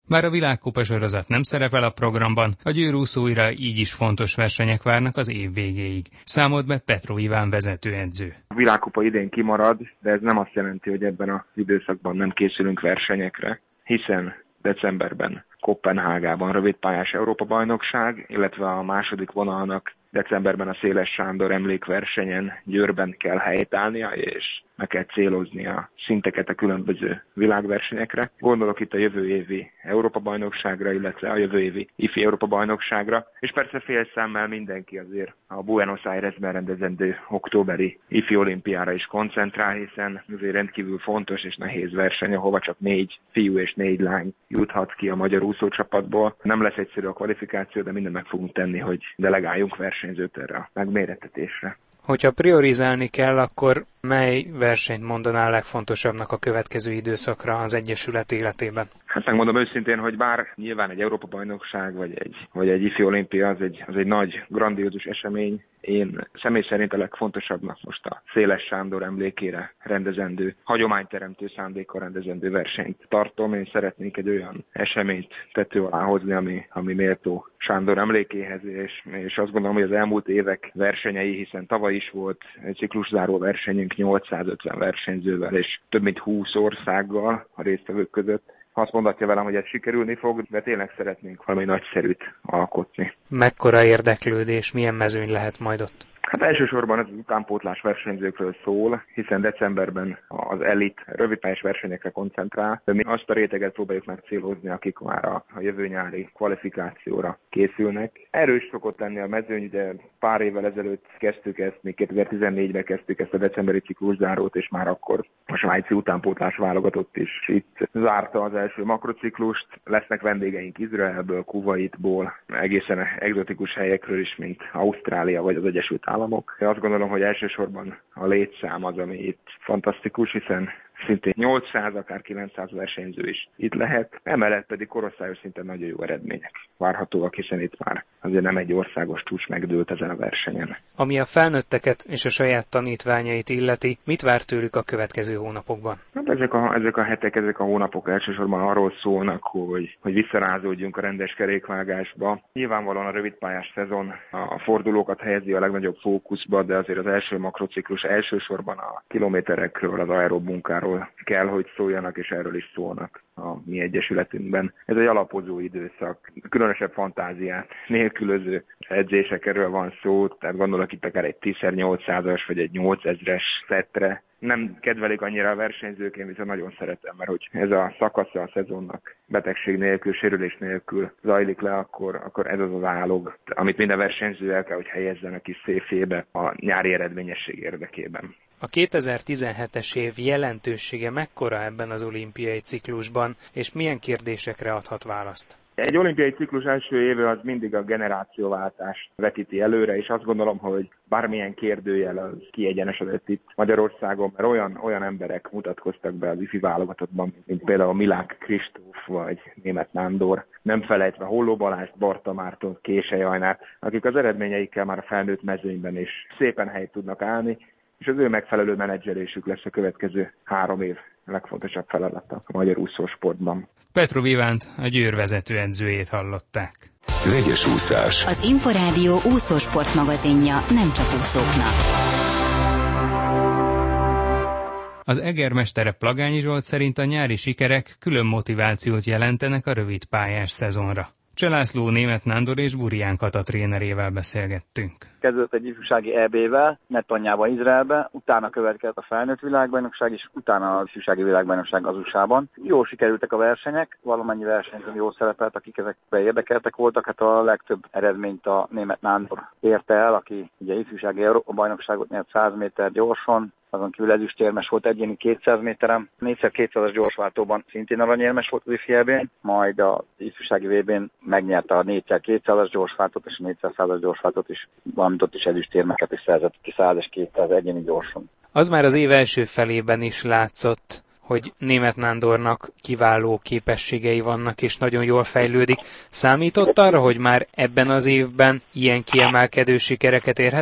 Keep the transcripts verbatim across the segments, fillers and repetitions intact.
Bár a világkupa sorozat nem szerepel a programban, a győrúszóira így is fontos versenyek várnak az év végéig. Számolt be Petró Iván vezetőedző. A világkupa idén kimarad, de ez nem azt jelenti, hogy ebben az időszakban nem készülünk versenyekre, hiszen decemberben Koppenhágában rövidpályás Európa-bajnokság, illetve a második vonalnak decemberben a Széles Sándor emlékversenyen Győrben kell helytállnia, és meg kell célozni a szinteket a különböző világversenyekre. Gondolok itt a jövő évi Európa-bajnokságra, illetve a jövő évi ifi Európa-bajnokságra, és persze fél szemmel mindenki azért a Buenos Airesben rendezendő októberi ifi olimpiára is koncentrál, hiszen azért rendkívül fontos és nehéz verseny, ahova csak négy fiú és négy lány juthat ki a magyar úszócsapatból. Nem lesz egyszerű a kvalifikáció, de mindent meg fogunk tenni, hogy delegáljunk versenyzőt erre a megmérettetésre. Hogyha priorizálni kell, akkor mely versenyt mondanál legfontosabbnak a következő időszakra az Egyesület életében? Hát megmondom őszintén, hogy bár nyilván egy Európa-bajnokság vagy egy, vagy egy ifi olimpia az egy, az egy nagy, grandiózus esemény. Én személy szerint a legfontosabbnak most a Széles Sándor emlékére rendezendő, hagyományteremtő szándékkal rendezendő versenyt tartom. Én szeretnék egy olyan eseményt tető alá hozni, ami, ami méltó Sándor emlékéhez, és, és azt gondolom, hogy az elmúlt évek versenyei, hiszen tavaly is volt egy cikluszáró versenyünk nyolcszázötven versenyzővel és több mint húsz országgal a résztvevők között. Azt mondatja velem, hogy ez sikerülni fog, de tényleg szeretnénk valami nagyszerűt alkotni. Mekkora érdeklődés, milyen mezőny lehet majd ott? Hát elsősorban ez az utánpótlás versenyzőkről szól, hiszen decemberben az elit rövidpályás versenyekre koncentrál, de mi azt a réteget próbáljuk megcélozni, akik már a, a jövő nyári kvalifikációra készülnek. Erős szokott lenni a mezőny, de pár évvel ezelőtt kezdtük ezt, még kétezer-tizennégyben kezdtük ezt a decemberi cikluszárót, és már akkor a svájci utánpótlás válogatott is itt zárta az első makrociklust. Lesznek vendégeink Izraelből, Kuwaitból, egészen egzotikus helyekről is, mint Ausztrália vagy az Egyesült Államok. Én azt gondolom, hogy elsősorban a létszám az, ami itt fantasztikus, hiszen szintén nyolcszáz, akár kilencszáz versenyző is itt lehet, emellett pedig korosztályos szinten nagyon jó eredmények várhatóak, hiszen itt már azért nem egy országos csúcs megdőlt ezen a versenyen. Ami a felnőtteket és a saját tanítványait illeti, mit vár tőlük a következő hónapokban? Hát ezek a, ezek a hetek, ezek a hónapok elsősorban arról szólnak, hogy, hogy visszarázódjunk a rendes kerékvágásba. Nyilvánvalóan a rövidpályás szezon a fordulókat helyezi a legnagyobb fókuszba, de azért az első makrociklus elsősorban a kilométerekről, az aerob munkáról kell, hogy szóljanak, és erről is szólnak a mi egyesületünkben. Ez egy alapozó időszak, különösebb fantáziát nélkülöző edzésekről van szó, tehát gondolok itt akár egy tíz nyolcszázas vagy egy nyolcezres szettre. Nem kedvelik annyira a versenyzők, én viszont nagyon szeretem, mert hogy ez a szakasza a szezonnak betegség nélkül, sérülés nélkül zajlik le, akkor, akkor ez az az állog, amit minden versenyző el kell, hogy helyezzen a kis széfébe a nyári eredményesség érdekében. A kétezer-tizenhetes év jelentősége mekkora ebben az olimpiai ciklusban, és milyen kérdésekre adhat választ? Egy olimpiai ciklus első éve az mindig a generációváltást vetíti előre, és azt gondolom, hogy bármilyen kérdőjel az kiegyenesedett itt Magyarországon, mert olyan, olyan emberek mutatkoztak be az ifi válogatottban, mint például Milák Kristóf vagy Németh Nándor, nem felejtve Holló Balást, Barta Márton, Késely Ajnát, akik az eredményeikkel már a felnőtt mezőnyben is szépen helyt tudnak állni, és az ő megfelelő menedzselésük lesz a következő három év legfontosabb feladata a magyar úszósportban. Petró Ivánt, a Győr vezetőedzőjét hallották. Vegyes úszás. Az Inforádió úszósport magazinja nem csak úszóknak. Az egermestere Plagányi Zsolt szerint a nyári sikerek külön motivációt jelentenek a rövidpályás szezonra. Cselászló, Németh Nándor és Burján Kata trénerével beszélgettünk. Kezdődött egy ifjúsági é bé-vel, Netanyában, Izraelbe, utána következett a felnőtt világbajnokság, és utána az ifjúsági világbajnokság az u es á-ban. Jól sikerültek a versenyek, valamennyi versenyzőn jól szerepelt, akik ezekben érdekeltek voltak. Hát a legtöbb eredményt a Németh Nándor érte el, aki ugye ifjúsági Európa-bajnokságot nyert száz méter gyorsan, azon kívül ezüstérmes volt egyéni kétszáz méterem, négyszer kétszázas gyorsváltóban szintén aranyérmes volt az ifi é bén, majd az ifjúsági vé bén megnyerte a négyszer kétszázas gyorsváltót és a négyszázas gyorsváltót is, valamint ott is ezüstérmeket is szerzett ki száz és kétszáz egyéni gyorsan. Az már az év első felében is látszott, hogy Németh Nándornak kiváló képességei vannak, és nagyon jól fejlődik. Számított arra, hogy már ebben az évben ilyen kiemelkedő sikereket érhet el?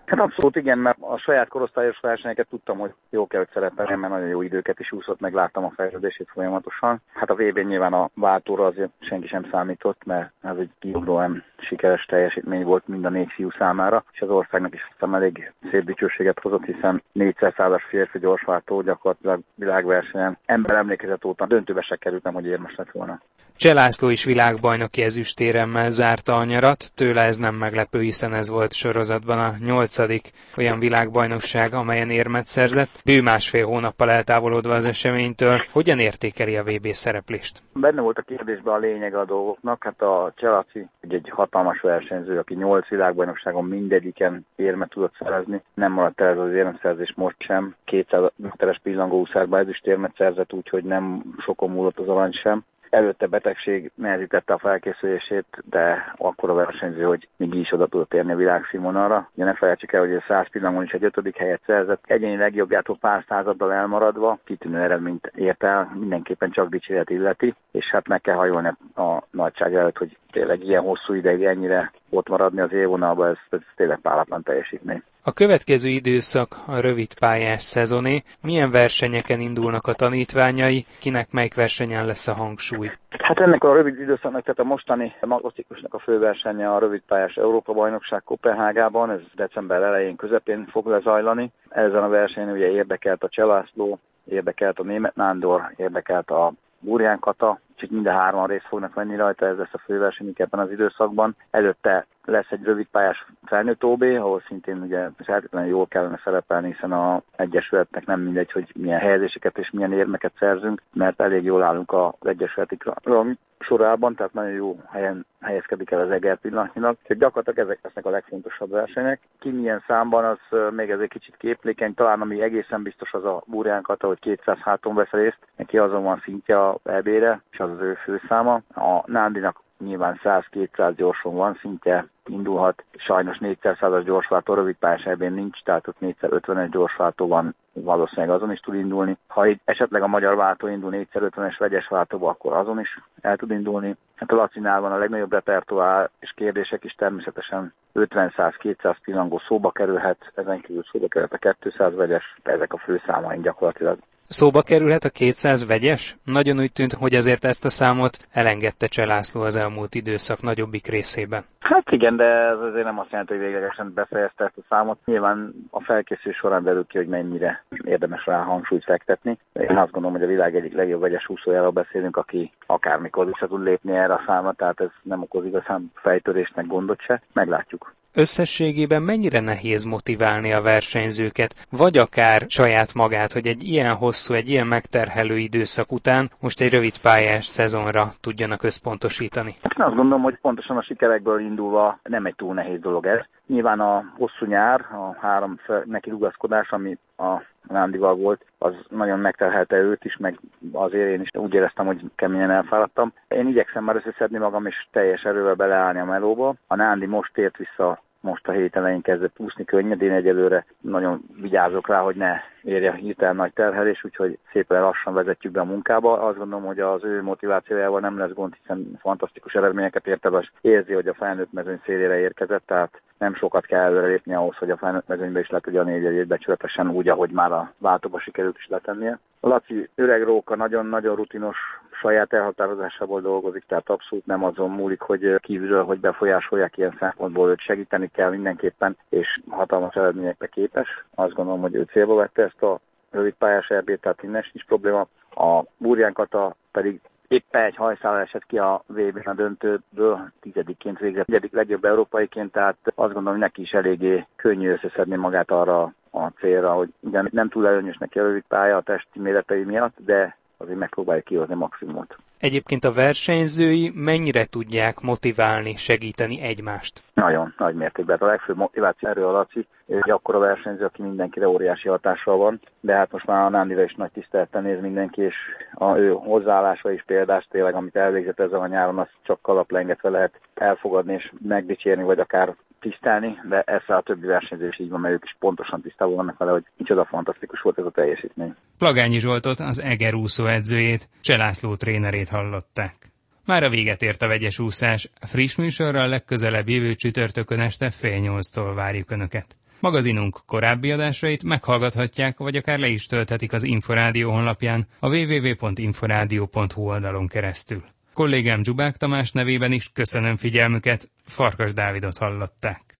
Hát abszolút igen, mert a saját korosztályos versenyeket tudtam, hogy jó kell, hogy szerepeljen, mert nagyon jó időket is úszott, meg láttam a fejlődését folyamatosan. Hát a vé bén nyilván a váltóra azért senki sem számított, mert ez egy kiugróan sikeres teljesítmény volt mind a négy fiú számára, és az országnak is aztán elég szép dicsőséget hozott, hiszen négyszerszázas férfi gyorsváltó gyakorlatilag világversenyen ember emlékezet óta döntőbe se került, nem hogy érmes lett volna. Cseh László is világbajnoki ezüstéremmel zárta a nyarat, tőle ez nem meglepő, hiszen ez volt sorozatban a nyolcadik olyan világbajnokság, amelyen érmet szerzett. Bő másfél hónappal eltávolodva az eseménytől, hogyan értékeli a vé bé szereplést? Benne volt a kérdésben a lényege a dolgoknak, hát a Cseh Laci egy hatalmas versenyző, aki nyolc világbajnokságon mindegyiken érmet tudott szerezni, nem maradt el ez az éremszerzés most sem, kétszáz méteres pillangóúszásban ezüstérmet szerzett, úgyhogy nem sokon múlott az arany sem. Előtte betegség nehezítette a felkészülését, de akkor a versenyző, hogy még így is oda tudott érni a világszínvonalra. Ugye ne felejtsük el, hogy a száz pillangon is egy ötödik helyet szerzett, egyéni legjobbjától pár századdal elmaradva, kitűnő eredményt ért el, mindenképpen csak dicséret illeti, és hát meg kell hajolni a nagyság előtt, hogy tényleg ilyen hosszú ideig ennyire ott maradni az élvonalba, ez, ez tényleg páratlan teljesítmény. A következő időszak a rövid pályás szezoné. Milyen versenyeken indulnak a tanítványai, kinek melyik versenyen lesz a hangsúly? Hát ennek a rövid időszaknak, tehát a mostani magasztikusnak a főversenye a rövidpályás Európa-bajnokság Koppenhágában, ez december elején, közepén fog lezajlani. Ezen a versenyen ugye érdekelt a Cseh László, érdekelt a Németh Nándor, érdekelt a Burján Kata, csak mind a hárman részt fognak venni rajta, ez lesz a főversenyük ebben az időszakban. Előtte lesz egy rövidpályás felnőtt ó bé, ahol szintén ugye feltétlenül jól kellene szerepelni, hiszen az egyesületnek nem mindegy, hogy milyen helyezéseket és milyen érmeket szerzünk, mert elég jól állunk az egyesületik sorában, tehát nagyon jó helyen helyezkedik el az Eger pillanatnyilag. Tehát gyakorlatilag ezek lesznek a legfontosabb versenyek. Ki milyen számban, az még ez egy kicsit képlékeny, talán ami egészen biztos az a Burján Kata, hogy kétszáz háton vesz részt, neki azon van szintje a é bé-re, és az az ő főszáma. A Nándinak nyilván száz-kétszáz gyorson van szintje, indulhat, sajnos négyszerszázas gyorsváltó rövidpályás é bén nincs, tehát ott négyszerötvenes gyorsváltó van, valószínűleg azon is tud indulni. Ha itt esetleg a magyar váltó indul négyszerötvenes vegyes váltóba, akkor azon is el tud indulni. Hát a Lacinál van a legnagyobb repertoár, és kérdések is természetesen ötven-száz-kétszáz pillangó szóba kerülhet, ezen kívül szóba kerülhet a kétszáz vegyes, ezek a fő számaink gyakorlatilag. Szóba kerülhet a kétszáz vegyes? Nagyon úgy tűnt, hogy azért ezt a számot elengedte Cseh László az elmúlt időszak nagyobbik részében. Hát igen, de ez azért nem azt jelenti, hogy véglegesen befejezte ezt a számot. Nyilván a felkészülés során derül ki, hogy mennyire érdemes rá hangsúlyt fektetni. Én azt gondolom, hogy a világ egyik legjobb vegyes úszójáról beszélünk, aki akármikor vissza tud lépni erre a számra, tehát ez nem okoz igazán fejtörésnek gondot se. Meglátjuk. Összességében mennyire nehéz motiválni a versenyzőket, vagy akár saját magát, hogy egy ilyen hosszú, egy ilyen megterhelő időszak után most egy rövid pályás szezonra tudjanak összpontosítani? Én azt gondolom, hogy pontosan a sikerekből indulva nem egy túl nehéz dolog ez. Nyilván a hosszú nyár, a három neki rugaszkodás, ami a Nándival volt, az nagyon megterhelte őt is, meg azért én is úgy éreztem, hogy keményen elfáradtam. Én igyekszem már összeszedni magam, és teljes erővel beleállni a melóba. A Nándi most tért vissza, most a hét elején kezdett úszni könnyedén, egyelőre nagyon vigyázok rá, hogy ne érje hirtelen nagy terhelés, úgyhogy szépen lassan vezetjük be a munkába. Azt gondolom, hogy az ő motivációjával nem lesz gond, hiszen fantasztikus eredményeket ért el, és érzi, hogy a felnőtt mezőny szélére érkezett, tehát nem sokat kell előrelépni ahhoz, hogy a felnőtt mezőnybe is le tudja a négyegyét becsületesen úgy, ahogy már a váltóba sikerült is letennie. A Laci öreg róka, nagyon-nagyon rutinos, saját elhatározásából dolgozik, tehát abszolút nem azon múlik, hogy kívülről, hogy befolyásolják ilyen szempontból, őt segíteni kell mindenképpen, és hatalmas eredményekre képes. Azt gondolom, hogy ő célba vette ezt a rövidpályás é bét, tehát innen sincs probléma. A Burján Kata pedig éppen egy hajszál esett ki a vé bén a döntőből, tizedikként végzett, negyedik legjobb európaiként, tehát azt gondolom, hogy neki is eléggé könnyű összeszedni magát arra a célra, hogy ugyan nem túl előnyös neki a rövid pálya a testi méretei miatt, de azért megpróbálja kihozni maximumot. Egyébként a versenyzői mennyire tudják motiválni, segíteni egymást? Nagyon nagy mértékben. A legfőbb motiváció erről a Laci, egy akkora versenyző, aki mindenkire óriási hatással van, de hát most már a Nándira is nagy tisztelettel néz mindenki, és a ő hozzáállása is példás, tényleg, amit elvégzett ezzel a nyáron, azt csak kalaplengetve lehet elfogadni és megdicsérni, vagy akár tisztelni, de ezzel a többi versenyző is így van, mert ők is pontosan tisztában vannak vele, hogy micsoda fantasztikus volt ez a teljesítmény. Plagányi Zsoltot, az Eger úszó edzőjét, Cseh László trénerét hallották. Már a véget ért a vegyes úszás, a friss műsorral legközelebb jövő csütörtökön este fél nyolctól várjuk Önöket. Magazinunk korábbi adásait meghallgathatják, vagy akár le is tölthetik az Inforádió honlapján, a double-u double-u double-u pont inforádió pont hu oldalon keresztül. Kollégám Dzsubák Tamás nevében is köszönöm figyelmüket, Farkas Dávidot hallották.